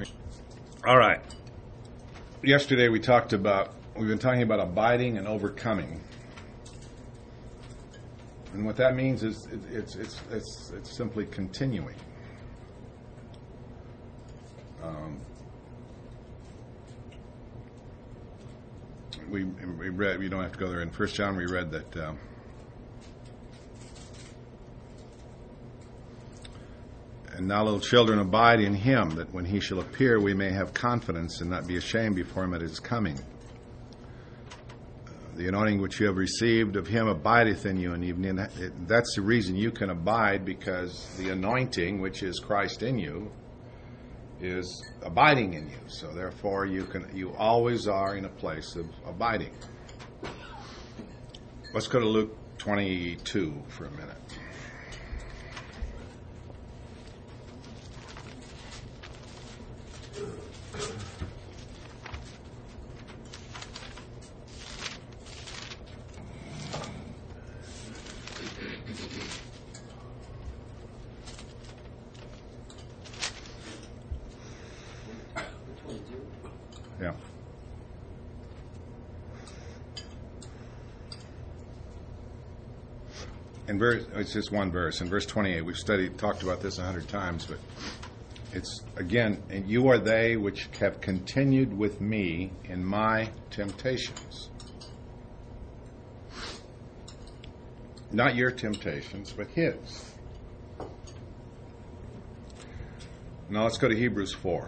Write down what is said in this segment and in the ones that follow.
All right. Yesterday we've been talking about abiding and overcoming. And what that means is it's simply continuing. We read, you don't have to go there, in 1 John we read that and now little children abide in him, that when he shall appear we may have confidence and not be ashamed before him at his coming. The anointing which you have received of him abideth in you, and even that's the reason you can abide, because the anointing, which is Christ in you, is abiding in you. So therefore you always are in a place of abiding. Let's go to Luke 22 for a minute. Yeah. It's just one verse. In verse 28, we've talked about this 100 times, but it's, again, and you are they which have continued with me in my temptations. Not your temptations, but his. Now let's go to Hebrews 4.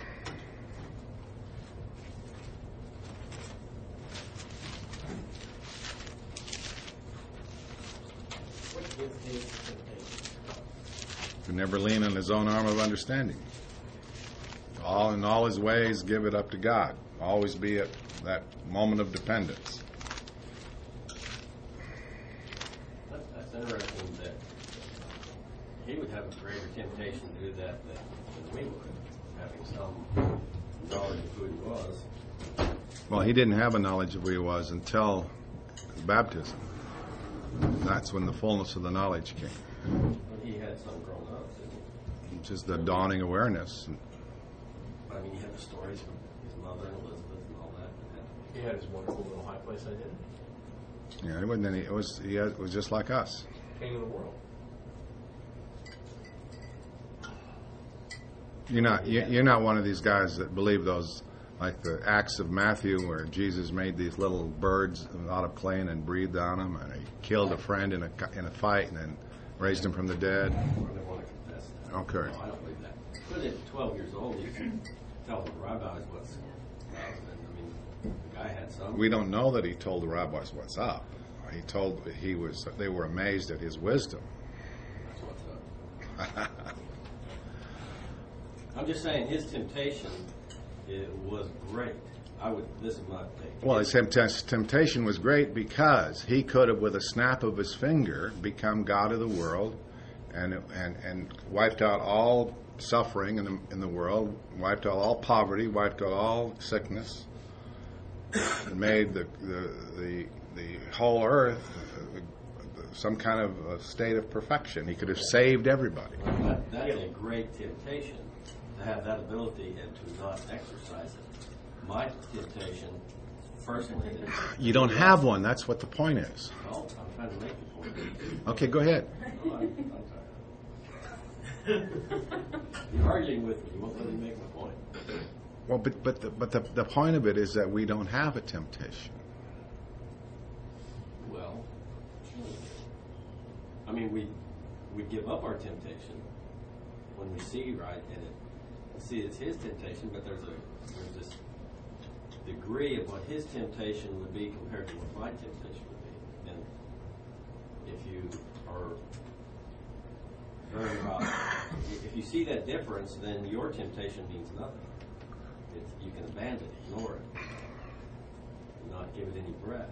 To never lean on his own arm of understanding. In all his ways, give it up to God. Always be at that moment of dependence. That's interesting that he would have a greater temptation to do that than we would, having some knowledge of who he was. Well, he didn't have a knowledge of who he was until baptism. That's when the fullness of the knowledge came. But he had some grown up, didn't he? Just the dawning awareness. I mean, he had the stories from his mother and Elizabeth and all that. He had his wonderful little high place identity. Yeah, it wasn't any. It was just like us. King of the world. You're not one of these guys that believe those, like the Acts of Matthew, where Jesus made these little birds out of clay and breathed on them, and he killed a friend in a fight and then raised him from the dead. I don't want to confess that. Okay. No, I don't believe that. But at 12 years old, you can tell the rabbis what's up. I mean, the guy had some. We don't know that he told the rabbis what's up. They were amazed at his wisdom. That's what's up. I'm just saying his temptation, it was great. This is my take. Well, his temptation was great because he could have, with a snap of his finger, become God of the world and wiped out all suffering in the world, wiped out all poverty, wiped out all sickness, and made the whole earth some kind of a state of perfection. He could have saved everybody. Well, that is a great temptation, to have that ability and to not exercise it. My temptation, personally, is... You don't have one. That's what the point is. Well, I'm trying to make the point. Okay, go ahead. No, I'm tired. You're arguing with me. You won't let me make my point. Well, but the point of it is that we don't have a temptation. Well, I mean, we give up our temptation when we see right in it. See, it's his temptation, but there's this degree of what his temptation would be compared to what my temptation would be. And if you are very about, if you see that difference, then your temptation means nothing. You can abandon it, ignore it, not give it any breath.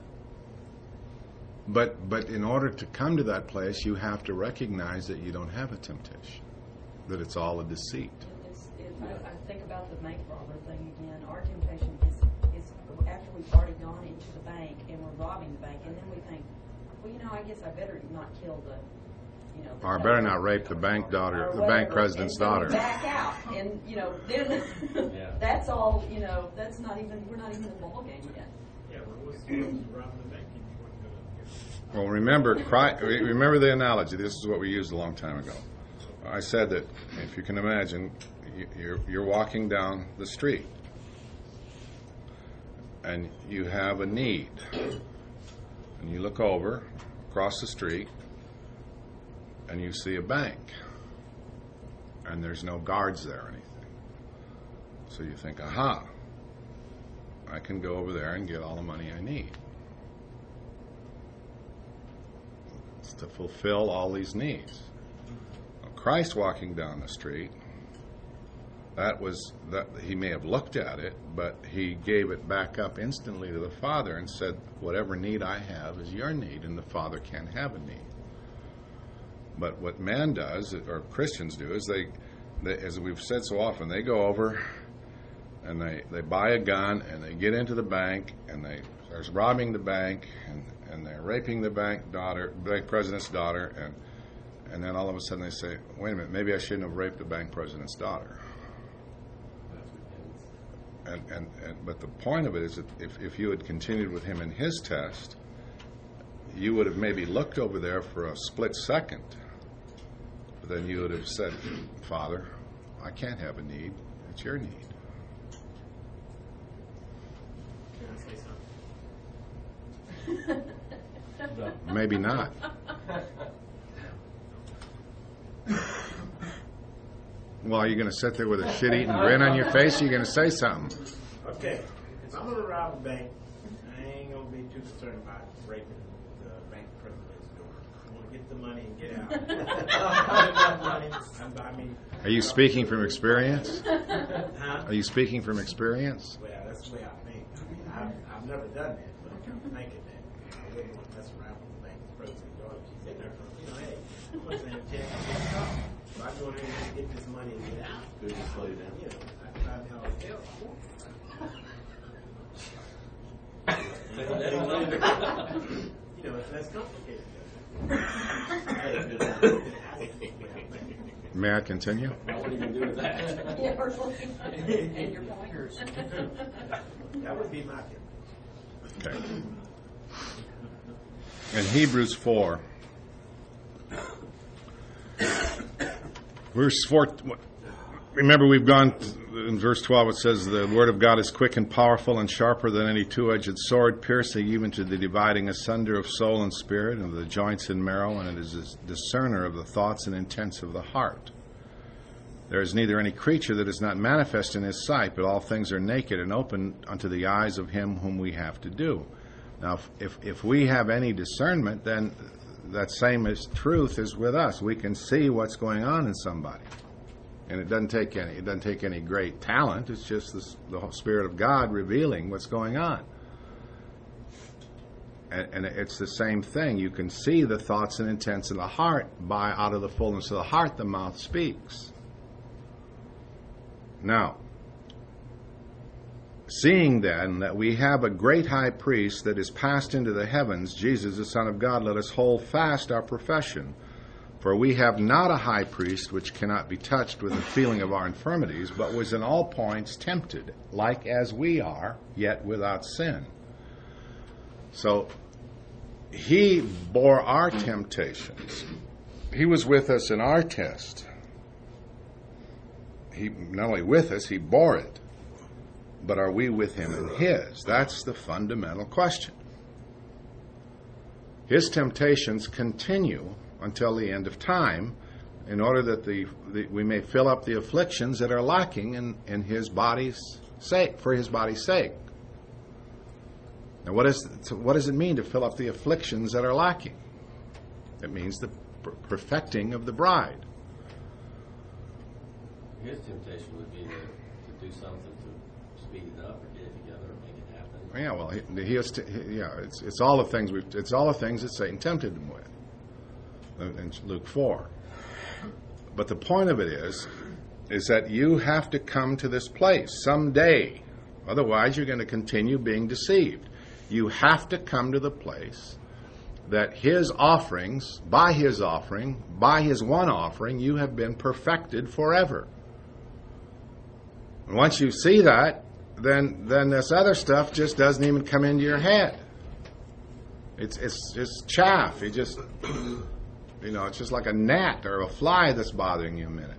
But in order to come to that place, you have to recognize that you don't have a temptation, that it's all a deceit. I think about the bank robber thing again. Our temptation is after we've already gone into the bank and we're robbing the bank, and then we think, well, I guess I better not kill you know. Or better not rape the bank daughter, or the bank whatever, president's and then daughter. we back out, and you know, then Yeah. that's all. You know, that's not even. We're not even in the ball game yet. Yeah, well, what's robbing the bank? You weren't gonna Well, remember the analogy. This is what we used a long time ago. I said that if you can imagine, you're walking down the street, and you have a need, and you look over across the street, and you see a bank, and there's no guards there or anything. So you think, aha, I can go over there and get all the money I need. It's to fulfill all these needs. Now, Christ walking down the street, that he may have looked at it, but he gave it back up instantly to the Father and said, whatever need I have is your need, and the Father can't have a need. But what man does, or Christians do, is they as we've said so often, they go over and they buy a gun and they get into the bank and they're robbing the bank and they're raping the bank president's daughter, and then all of a sudden they say, wait a minute, maybe I shouldn't have raped the bank president's daughter. But the point of it is that if you had continued with him in his test, you would have maybe looked over there for a split second, but then you would have said, Father, I can't have a need. It's your need. Can I say something? Maybe not. Well, are you going to sit there with a shit-eating grin on your face? Or are you going to say something? Okay, if I'm gonna rob a bank, I ain't gonna be too concerned about raping the bank president's door. I wanna get the money and get out. Are you speaking from experience? Huh? Are you speaking from experience? Well, that's the way I think. I've never done that, but I'm thinking that I wouldn't want to mess around with the bank president's daughter. She's in there for, hey, I'm gonna stand a chance to get caught. So I go there and get this money and get out. Good to slow you down. You know, I find out how to you know, it's less complicated. May I continue? Now, what are you going to do with that? Yeah, and your pointers. That would be my tip. Okay. In Hebrews 4, verse 4, remember we've gone, in verse 12 it says, the word of God is quick and powerful and sharper than any two-edged sword, piercing even to the dividing asunder of soul and spirit and of the joints and marrow, and it is a discerner of the thoughts and intents of the heart. There is neither any creature that is not manifest in his sight, but all things are naked and open unto the eyes of him whom we have to do. Now, if we have any discernment, then that same as truth is with us. We can see what's going on in somebody. And it doesn't take any great talent. It's just the Spirit of God revealing what's going on. And it's the same thing. You can see the thoughts and intents of the heart. Out of the fullness of the heart, the mouth speaks. Now, seeing then that we have a great high priest that is passed into the heavens, Jesus, the Son of God, let us hold fast our profession. For we have not a high priest which cannot be touched with the feeling of our infirmities, but was in all points tempted, like as we are, yet without sin. So, he bore our temptations. He was with us in our test. He not only with us, he bore it. But are we with him in his? That's the fundamental question. His temptations continue until the end of time, in order that we may fill up the afflictions that are lacking in his body's sake, for his body's sake. Now, what does it mean to fill up the afflictions that are lacking? It means the perfecting of the bride. His temptation would be to do something to speed it up or get it together or make it happen. Yeah, well, it's all the things it's all the things that Satan tempted him with. In Luke 4. But the point of it is that you have to come to this place someday. Otherwise, you're going to continue being deceived. You have to come to the place that His offerings, by His one offering, you have been perfected forever. And once you see that, then this other stuff just doesn't even come into your head. It's just chaff. It's just like a gnat or a fly that's bothering you a minute.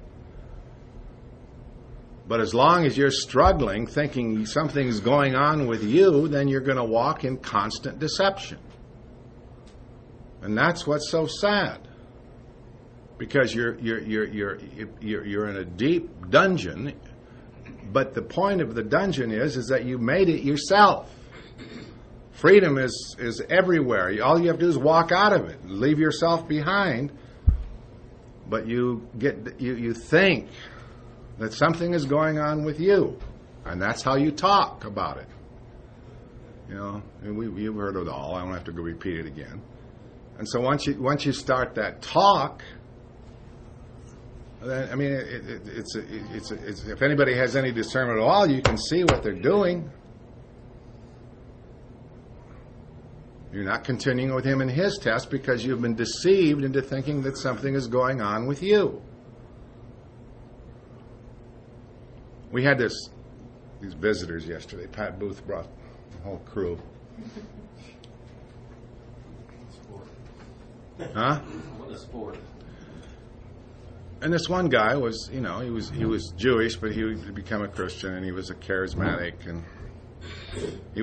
But as long as you're struggling, thinking something's going on with you, then you're going to walk in constant deception. And that's what's so sad. Because you're in a deep dungeon, but the point of the dungeon is that you made it yourself. Freedom is everywhere. All you have to do is walk out of it, leave yourself behind. But you think that something is going on with you, and that's how you talk about it. You've heard it all. I don't have to go repeat it again. And so once you start that talk, then it's if anybody has any discernment at all, you can see what they're doing. You're not continuing with him in his test because you've been deceived into thinking that something is going on with you. We had these visitors yesterday. Pat Booth brought the whole crew. Huh? What a sport. And this one guy was, he was Jewish, but he had become a Christian, and he was a charismatic, and he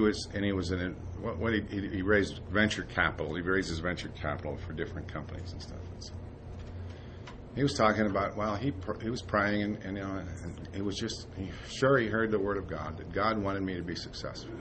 raised venture capital. He raises venture capital for different companies and stuff. And so he was talking about, he was praying, and he was just he heard the word of God, that God wanted me to be successful.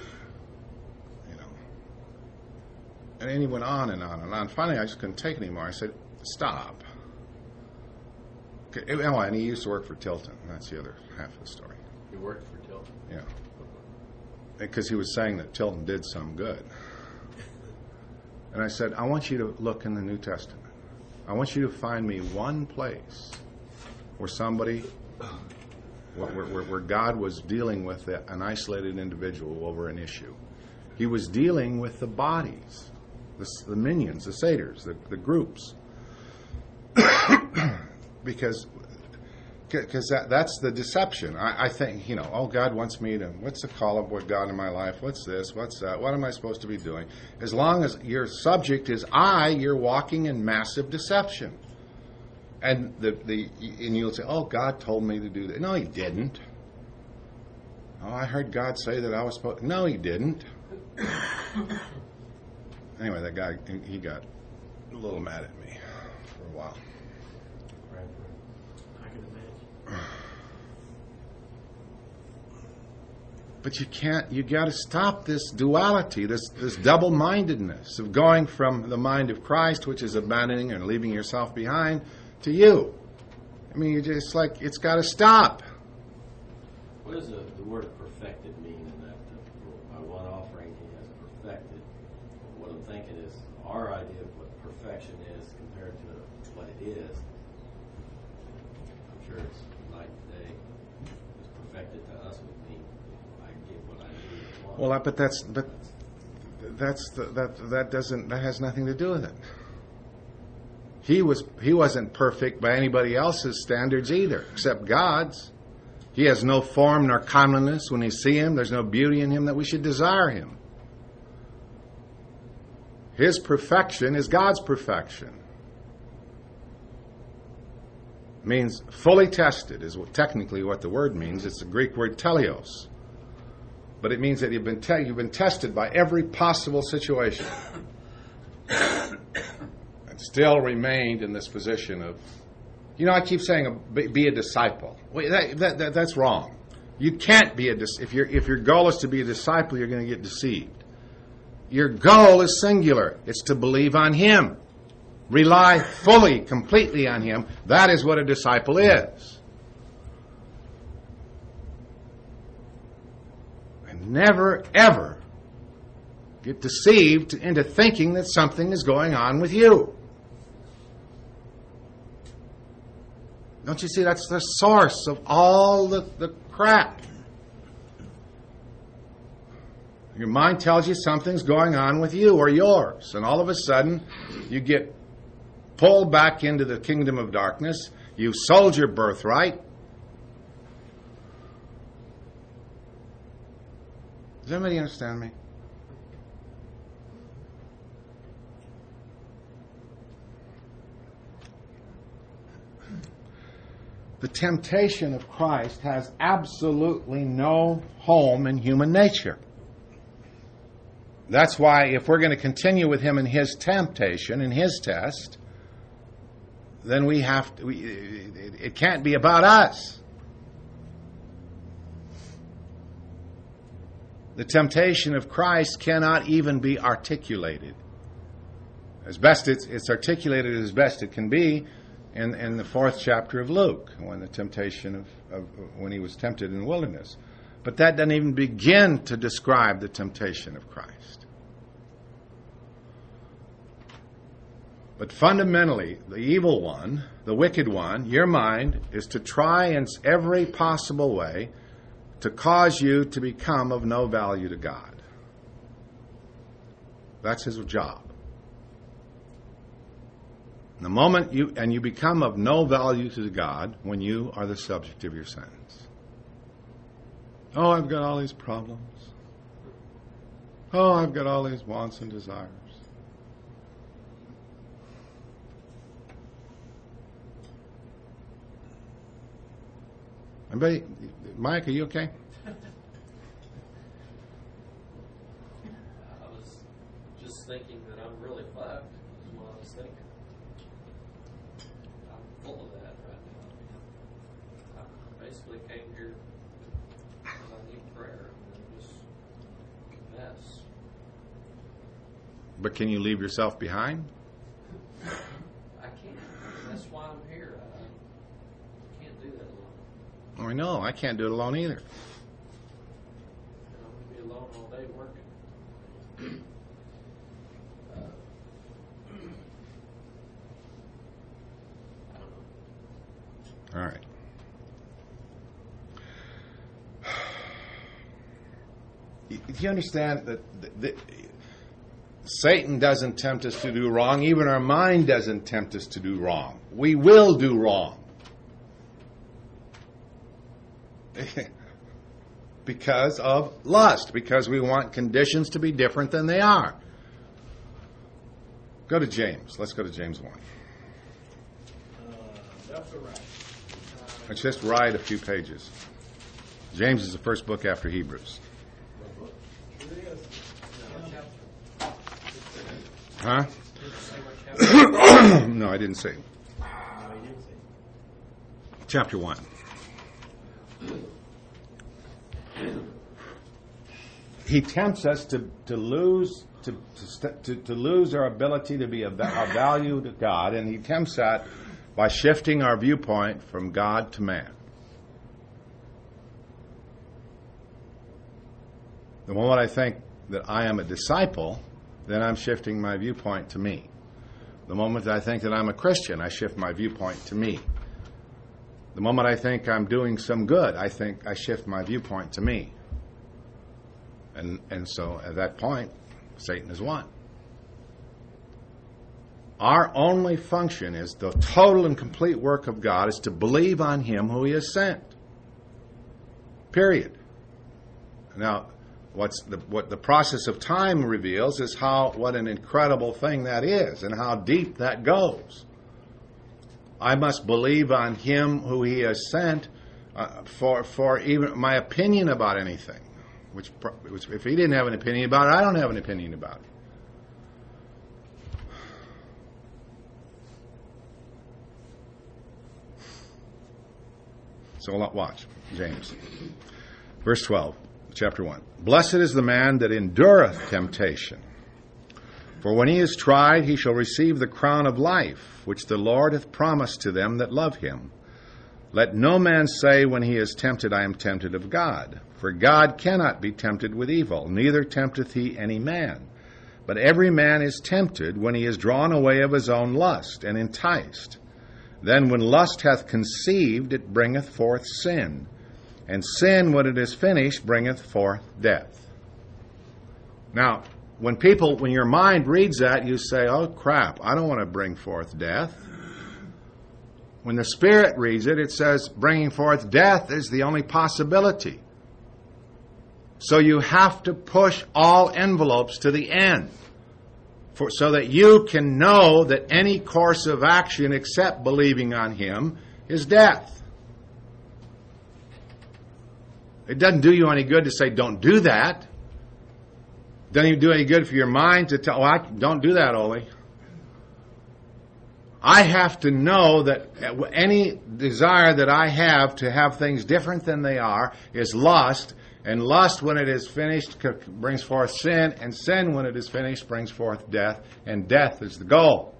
And then he went on and on and on. Finally, I just couldn't take it anymore. I said, stop. Okay. And he used to work for Tilton. That's the other half of the story. He worked for Tilton? Yeah. Because he was saying that Tilton did some good. And I said, I want you to look in the New Testament. I want you to find me one place where somebody, where God was dealing with an isolated individual over an issue. He was dealing with the bodies, the minions, the satyrs, the groups. Because that's the deception. I think, God wants me to, what's the call of what God in my life? What's this? What's that? What am I supposed to be doing? As long as your subject is you're walking in massive deception. And and you'll say, God told me to do that. No, He didn't. I heard God say that I was supposed to. No, He didn't. Anyway, that guy, he got a little mad at me for a while. I can imagine. But you got to stop this duality, this double-mindedness of going from the mind of Christ, which is abandoning and leaving yourself behind, to you. It's got to stop. What does the word perfected mean in that? By one offering, He has perfected. What I'm thinking is our idea of what perfection is compared to what it is. I'm sure it's night and day. It's perfected to us would mean I get what I need and want. Well, that has nothing to do with it. He wasn't perfect by anybody else's standards either, except God's. He has no form nor comeliness. When we see Him, there's no beauty in Him that we should desire Him. His perfection is God's perfection. It means fully tested is technically what the word means. It's the Greek word teleos. But it means that you've been tested by every possible situation. And still remained in this position of, I keep saying be a disciple. Wait, that's wrong. You can't be if your goal is to be a disciple, you're going to get deceived. Your goal is singular. It's to believe on Him. Rely fully, completely on Him. That is what a disciple is. And never, ever get deceived into thinking that something is going on with you. Don't you see that's the source of all the crap? Your mind tells you something's going on with you or yours. And all of a sudden, you get pulled back into the kingdom of darkness. You've sold your birthright. Does anybody understand me? The temptation of Christ has absolutely no home in human nature. That's why if we're going to continue with him in his temptation, in his test, then we have to, it can't be about us. The temptation of Christ cannot even be articulated. As best it's articulated as best it can be in the 4th chapter of Luke, when the temptation of when he was tempted in the wilderness. But that doesn't even begin to describe the temptation of Christ. But fundamentally, the evil one, the wicked one, your mind, is to try in every possible way to cause you to become of no value to God. That's his job. The moment you become of no value to God when you are the subject of your sentence. Oh, I've got all these problems. Oh, I've got all these wants and desires. Anybody, Mike, are you okay? I was just thinking that I'm really fucked, is what I was thinking. I'm full of that right now. I basically came here because I need prayer and just confess. But can you leave yourself behind? I can't. That's why I'm here. I can't do that alone. I know, I can't do it alone either. And I'm going to be alone all day working. I don't know. All right. Do you understand that Satan doesn't tempt us to do wrong? Even our mind doesn't tempt us to do wrong. We will do wrong. Because of lust, because we want conditions to be different than they are. Go to James. Let's go to James 1. That's all right. Let's just write a few pages. James is the first book after Hebrews. It is. Huh? No, I didn't say. No, he didn't say. Chapter 1. He tempts us to lose our ability to be of value to God, and he tempts that by shifting our viewpoint from God to man. The moment I think that I am a disciple, then I'm shifting my viewpoint to me. The moment I think that I'm a Christian, I shift my viewpoint to me. The moment I think I'm doing some good, I think I shift my viewpoint to me. And so at that point, Satan is won. Our only function is the total and complete work of God is to believe on him who he has sent. Period. Now, what the process of time reveals is what an incredible thing that is and how deep that goes. I must believe on him who he has sent for even my opinion about anything. Which if he didn't have an opinion about it, I don't have an opinion about it. So watch, James. Verse 12, chapter 1. Blessed is the man that endureth temptation. For when he is tried, he shall receive the crown of life, which the Lord hath promised to them that love him. Let no man say when he is tempted, I am tempted of God. For God cannot be tempted with evil, neither tempteth he any man. But every man is tempted when he is drawn away of his own lust, and enticed. Then when lust hath conceived, it bringeth forth sin. And sin, when it is finished, bringeth forth death. Now, when your mind reads that, you say, oh crap, I don't want to bring forth death. When the Spirit reads it, it says bringing forth death is the only possibility. So you have to push all envelopes to the end so that you can know that any course of action except believing on Him is death. It doesn't do you any good to say, don't do that. It doesn't even do any good for your mind to tell, don't do that, Ole. I have to know that any desire that I have to have things different than they are is lust, and lust, when it is finished, brings forth sin, and sin, when it is finished, brings forth death, and death is the goal.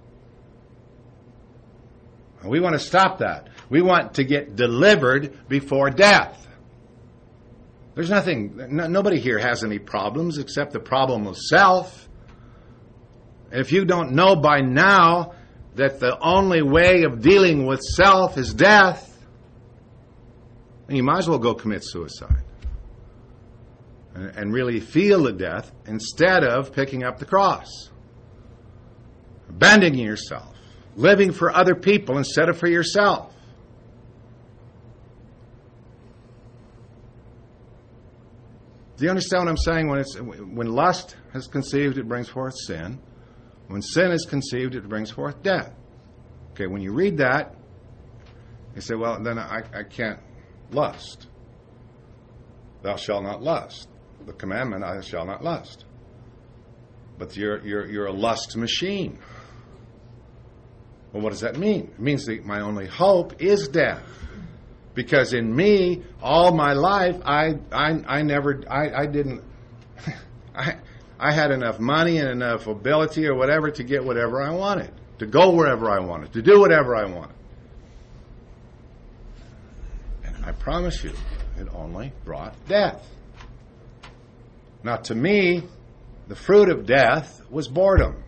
And we want to stop that. We want to get delivered before death. There's nobody here has any problems except the problem of self. And if you don't know by now that the only way of dealing with self is death, then you might as well go commit suicide. And really feel the death instead of picking up the cross. Abandoning yourself. Living for other people instead of for yourself. Do you understand what I'm saying? When lust has conceived, it brings forth sin. When sin is conceived, it brings forth death. Okay, when you read that, you say, well, then I can't lust. Thou shalt not lust. The commandment, I shall not lust. But you're a lust machine. Well, what does that mean? It means that my only hope is death. Because in me, all my life, I had enough money and enough ability or whatever to get whatever I wanted, to go wherever I wanted, to do whatever I wanted. And I promise you, it only brought death. Now, to me, the fruit of death was boredom.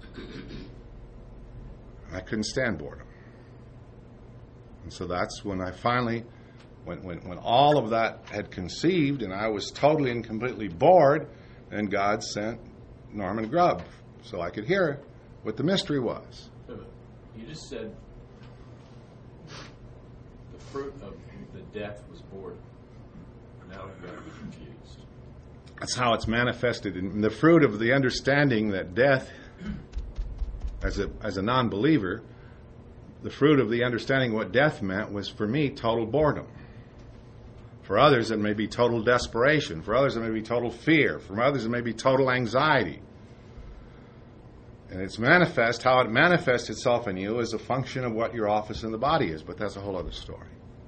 I couldn't stand boredom. And so that's when I finally, when all of that had conceived and I was totally and completely bored, and God sent Norman Grubb so I could hear what the mystery was. You just said the fruit of the death was boredom. Now I've got to be confused. That's how it's manifested in the fruit of the understanding that death, as a non-believer, the fruit of the understanding what death meant was, for me, total boredom. For others, it may be total desperation. For others, it may be total fear. For others, it may be total anxiety. And it's manifest, how it manifests itself in you is a function of what your office in the body is, but that's a whole other story.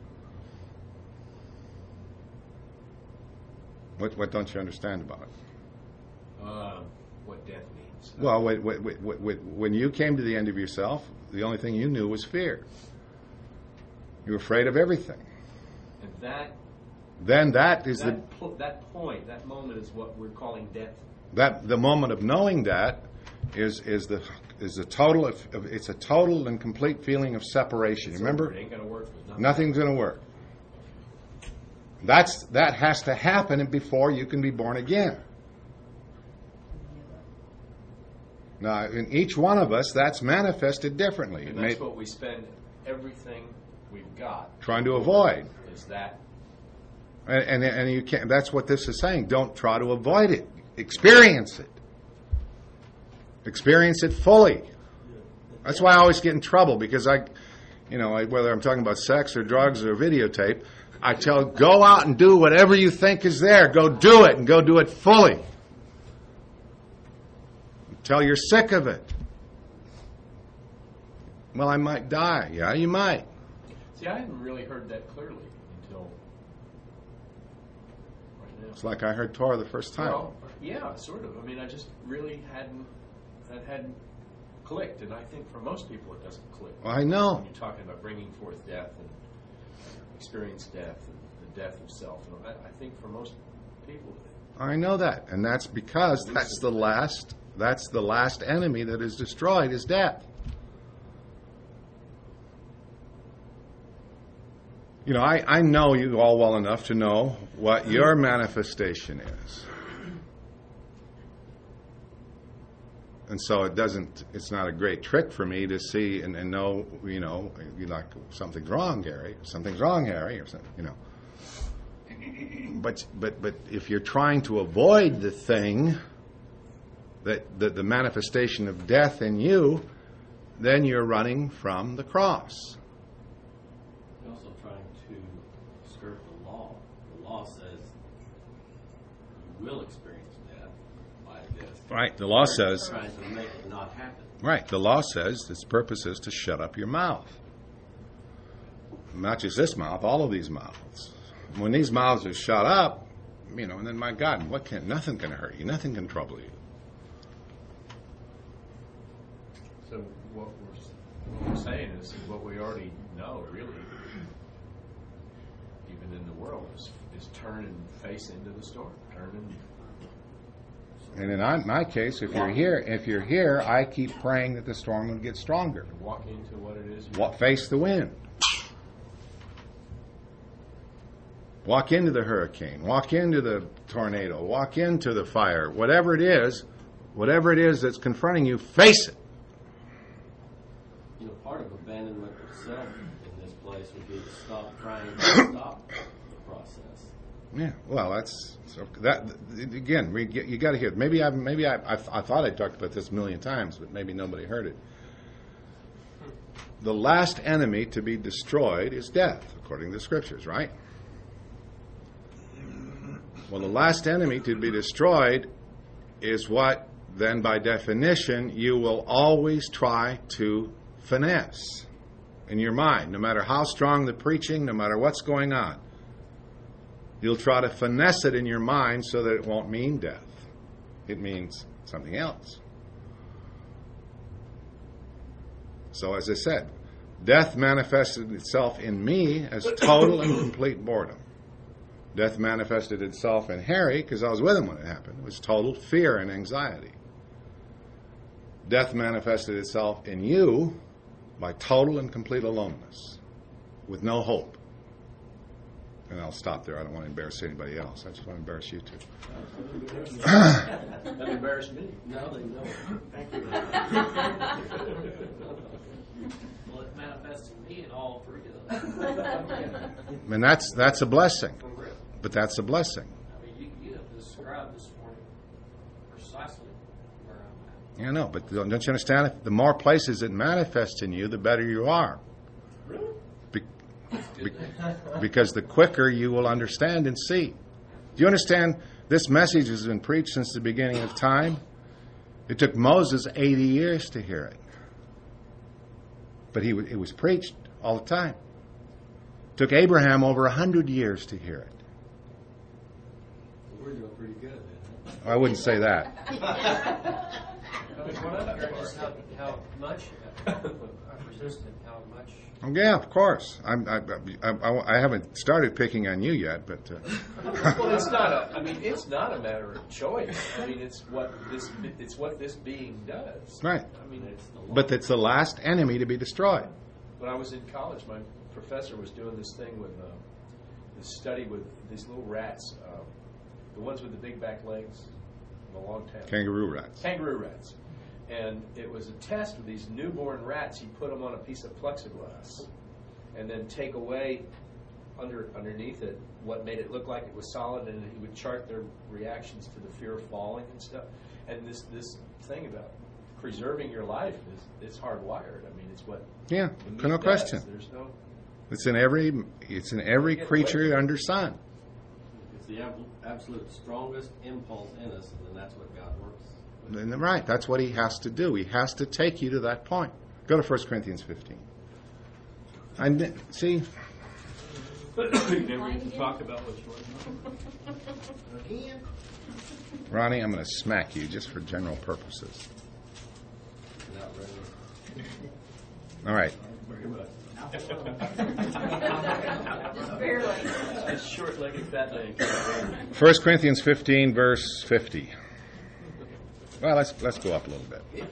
What don't you understand about it? What death means. Well, when you came to the end of yourself, the only thing you knew was fear. You were afraid of everything. And that moment is what we're calling death. That the moment of knowing that is a total it's a total and complete feeling of separation. Remember, it ain't gonna work. Nothing's going to work. That has to happen before you can be born again. Now, in each one of us, that's manifested differently. And that's what we spend everything we've got trying to avoid. Is that? And you can't. That's what this is saying. Don't try to avoid it. Experience it. Experience it fully. That's why I always get in trouble, because whether I'm talking about sex or drugs or videotape, I tell, go out and do whatever you think is there. Go do it, and go do it fully. Until you're sick of it. Well, I might die. Yeah, you might. See, I hadn't really heard that clearly until right now. It's like I heard Torah the first time. Well, yeah, sort of. I mean, I just really hadn't clicked, and I think for most people it doesn't click. Well, I know. When you're talking about bringing forth death and experience death and the death of self, I think for most people. I know that, and that's because that's the last enemy that is destroyed is death. I know you all well enough to know what your manifestation is. And so it's not a great trick for me to see and know, you like, something's wrong, Gary. Something's wrong, Harry, or something, But if you're trying to avoid the thing, the manifestation of death in you, then you're running from the cross. You're also trying to skirt the law. The law says you will experience death by this. Right. The law says. Trying to make it not happen. Right. The law says its purpose is to shut up your mouth. Not just this mouth, all of these mouths. When these mouths are shut up, and then my God, nothing can hurt you, nothing can trouble you. So what we're saying is what we already know, really, even in the world, is turn and face into the storm. And in my case, if you're here, I keep praying that the storm will get stronger. Walk into what it is. Face the wind. Walk into the hurricane. Walk into the tornado. Walk into the fire. Whatever it is that's confronting you, face it. Part of abandonment of self in this place would be to stop trying to stop the process. Yeah, well, that again. You got to hear it. Maybe I thought I talked about this a million times, but maybe nobody heard it. The last enemy to be destroyed is death, according to the Scriptures, right? Well, the last enemy to be destroyed is what, then, by definition, you will always try to finesse in your mind, no matter how strong the preaching, no matter what's going on. You'll try to finesse it in your mind so that it won't mean death. It means something else. So as I said, death manifested itself in me as total and complete boredom. Death manifested itself in Harry, because I was with him when it happened. It was total fear and anxiety. Death manifested itself in you by total and complete aloneness, with no hope. And I'll stop there. I don't want to embarrass anybody else. I just want to embarrass you two. That embarrassed me. Now they know. Thank you. Well, it manifests in me in all three of them. And that's a blessing. But that's a blessing. I mean, you have described this morning precisely where I'm at. I know, but don't you understand? The more places it manifests in you, the better you are. Really? Because the quicker you will understand and see. Do you understand? This message has been preached since the beginning of time. It took Moses 80 years to hear it. But it was preached all the time. It took Abraham over 100 years to hear it. We're doing pretty good then. I wouldn't say that. I mean, what I'm curious is how much I've resisted, how much. Yeah, of course. I haven't started picking on you yet, but. Well, it's not a matter of choice. I mean, it's what this being does. Right. I mean, But it's the last enemy to be destroyed. when I was in college, my professor was doing this thing with this study with these little rats, the ones with the big back legs, and the long tail. Kangaroo rats. Kangaroo rats. And it was a test with these newborn rats. He'd put them on a piece of plexiglass and then take away underneath it what made it look like it was solid, and he would chart their reactions to the fear of falling and stuff. And this thing about preserving your life it's hardwired. I mean, it's what Yeah, the meat no does. question. There's no. It's in every creature under sun. It's the absolute strongest impulse in us, and that's what God works with. And right, that's what he has to do. He has to take you to that point. Go to 1 Corinthians 15. And see, Talk about what's wrong. Again? Ronnie, I'm going to smack you just for general purposes. Not really. All right. Just barely. It's short-legged fat leg. 1 Corinthians 15, verse 50. Well, let's go up a little bit.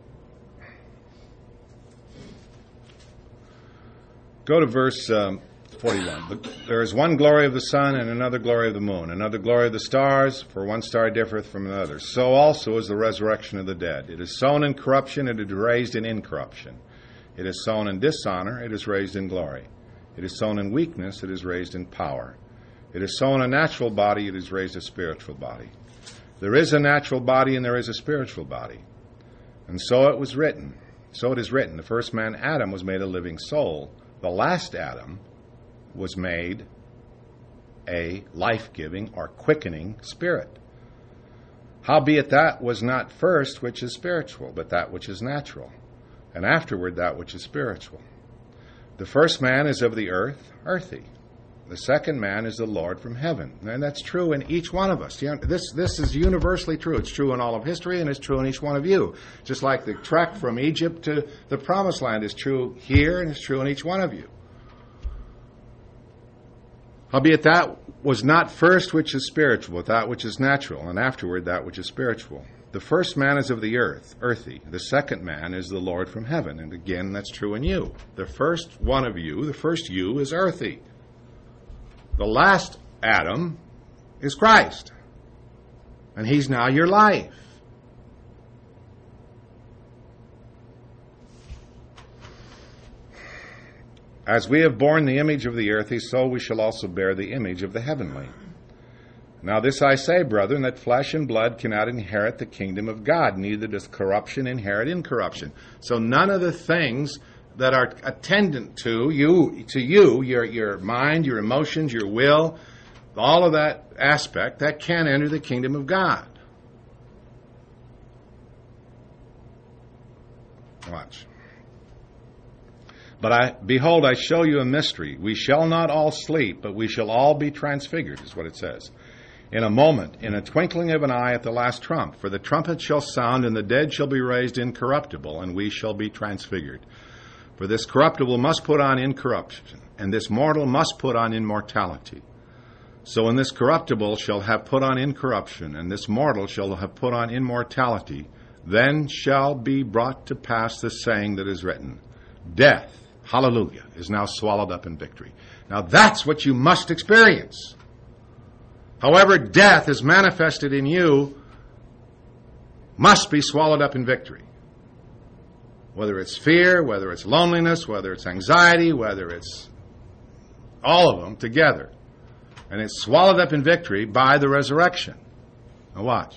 Go to verse 41. There is one glory of the sun and another glory of the moon, another glory of the stars, for one star differeth from another. So also is the resurrection of the dead. It is sown in corruption, it is raised in incorruption. It is sown in dishonor, it is raised in glory. It is sown in weakness, it is raised in power. It is sown a natural body, it is raised a spiritual body. There is a natural body and there is a spiritual body. And so it was written. So it is written, the first man, Adam, was made a living soul. The last Adam was made a life-giving or quickening spirit. Howbeit that was not first which is spiritual, but that which is natural, and afterward that which is spiritual. The first man is of the earth, earthy. The second man is the Lord from heaven. And that's true in each one of us. This is universally true. It's true in all of history, and it's true in each one of you. Just like the trek from Egypt to the Promised Land is true here, and it's true in each one of you. Howbeit that was not first which is spiritual, but that which is natural, and afterward that which is spiritual. The first man is of the earth, earthy. The second man is the Lord from heaven. And again, that's true in you. The first one of you, the first you, is earthy. The last Adam is Christ. And he's now your life. As we have borne the image of the earthy, so we shall also bear the image of the heavenly. Now this I say, brethren, that flesh and blood cannot inherit the kingdom of God, neither does corruption inherit incorruption. So none of the things that are attendant to you, your mind, your emotions, your will, all of that aspect, that can't enter the kingdom of God. Watch. But behold, I show you a mystery. We shall not all sleep, but we shall all be transfigured, is what it says. In a moment, in a twinkling of an eye at the last trump. For the trumpet shall sound, and the dead shall be raised incorruptible, and we shall be transfigured. For this corruptible must put on incorruption, and this mortal must put on immortality. So when this corruptible shall have put on incorruption, and this mortal shall have put on immortality, then shall be brought to pass the saying that is written, Death, hallelujah, is now swallowed up in victory. Now that's what you must experience. However death is manifested in you must be swallowed up in victory. Whether it's fear, whether it's loneliness, whether it's anxiety, whether it's all of them together. And it's swallowed up in victory by the resurrection. Now watch.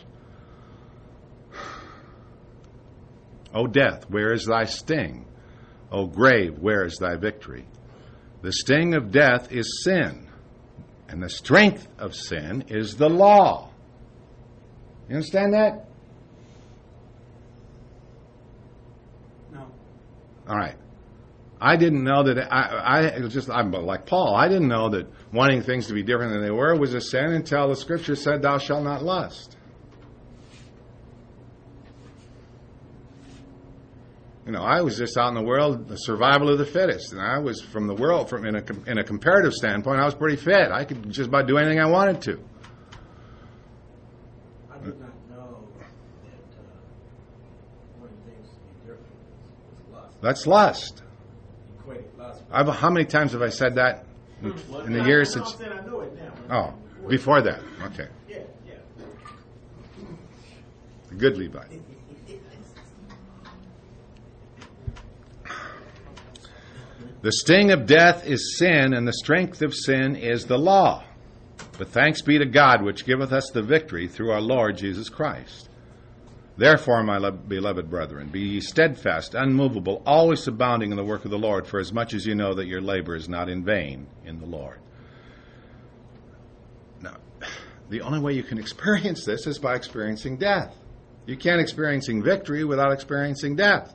O death, where is thy sting? O grave, where is thy victory? The sting of death is sin, and the strength of sin is the law. You understand that? No. All right. I didn't know that. I'm like Paul. I didn't know that wanting things to be different than they were was a sin until the Scripture said, "Thou shalt not lust." You know, I was just out in the world, the survival of the fittest, and I was from the world, in a comparative standpoint, I was pretty fit. I could just about do anything I wanted to. I did not know that wanting things to be different was lust. That's lust. Equated lust. How many times have I said that in the years since? I know it now. Oh, before that. Okay. Yeah. The good Levite. The sting of death is sin, and the strength of sin is the law. But thanks be to God, which giveth us the victory through our Lord Jesus Christ. Therefore, my beloved brethren, be ye steadfast, unmovable, always abounding in the work of the Lord, for as much as you know that your labor is not in vain in the Lord. Now, the only way you can experience this is by experiencing death. You can't experience victory without experiencing death.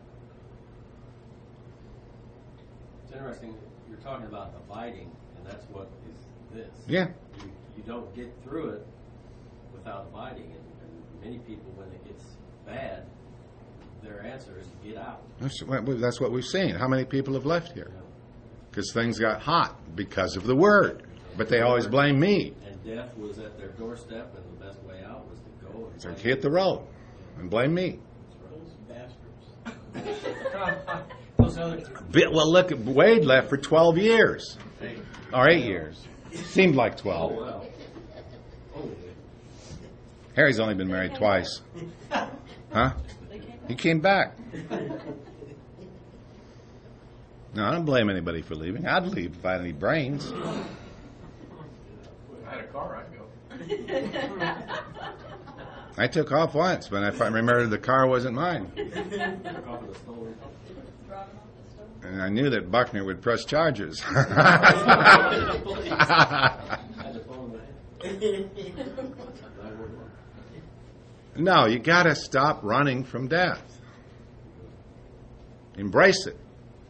Interesting, you're talking about abiding, and that's what is this. Yeah. You don't get through it without abiding, and many people, when it gets bad, their answer is to get out. That's what we've seen. How many people have left here? Because things got hot because of the Word. But they always blame me. And death was at their doorstep, and the best way out was to go and So hit the road and blame me. Those bastards. Those other Well, look, Wade left for 12 years. Or 8 years. Seemed like 12. wow. Oh, Harry's only been married twice. Huh? They came He came back. No, I don't blame anybody for leaving. I'd leave if I had any brains. If I had a car, I'd go. I took off once, but I remembered the car wasn't mine. took off in the storm. driving off the stove. And I knew that Buckner would press charges. I had to phone man. No, you got to stop running from death. Embrace it.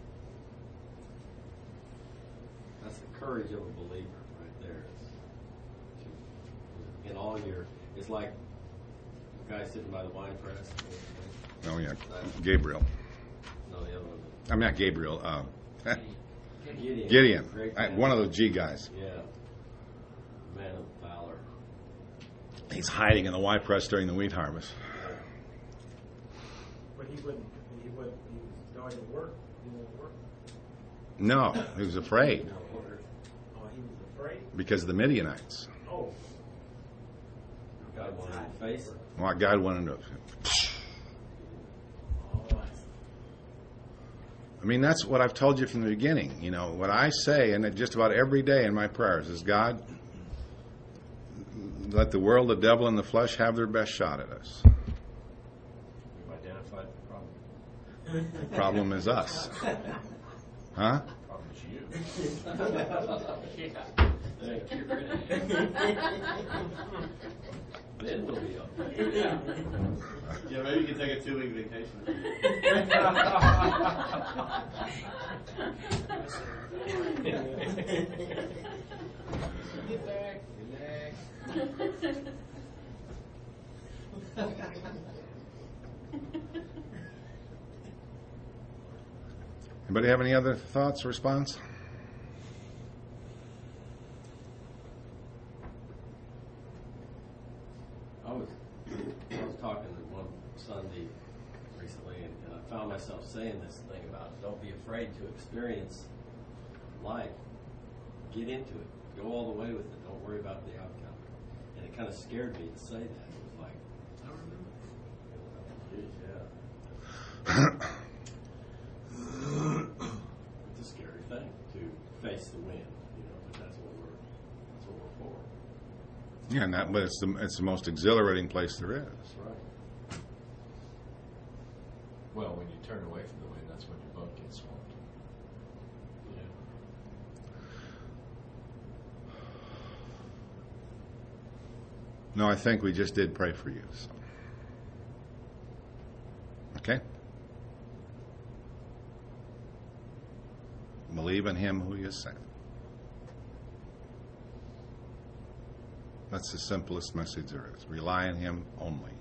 That's the courage of a believer right there. In all your, it's like the guy sitting by the wine press. Oh, yeah. Gabriel. No, the other one. I'm not Gabriel. Gideon. Gideon. Great man. One of those G guys. Yeah. Man of valor. He's hiding in the wine press during the wheat harvest. But he was starting to work. He won't work. No, he was afraid Oh, he was afraid? because of the Midianites. Oh. God wanted him to face it. Well, God wanted to. I mean, that's what I've told you from the beginning. You know, what I say, and just about every day in my prayers, is God, let the world, the devil, and the flesh have their best shot at us. We've identified the problem. The problem is us. Huh? The problem is you. Thank you. Then we'll be up. Yeah, maybe you can take a 2-week vacation. Get back. Relax. Anybody have any other thoughts or response? I was talking to one Sunday recently, and I found myself saying this thing about don't be afraid to experience life. Get into it. Go all the way with it. Don't worry about the outcome. And it kind of scared me to say that. It was like, I remember. Yeah. It's a scary thing to face the wind, but that's what we're for. Yeah, but it's the most exhilarating place there is. That's right. Well, when you turn away from the wind, that's when your boat gets swamped. Yeah. No, I think we just did pray for you. So. Okay? Believe in him who he has sent. That's the simplest message there is. Rely on him only.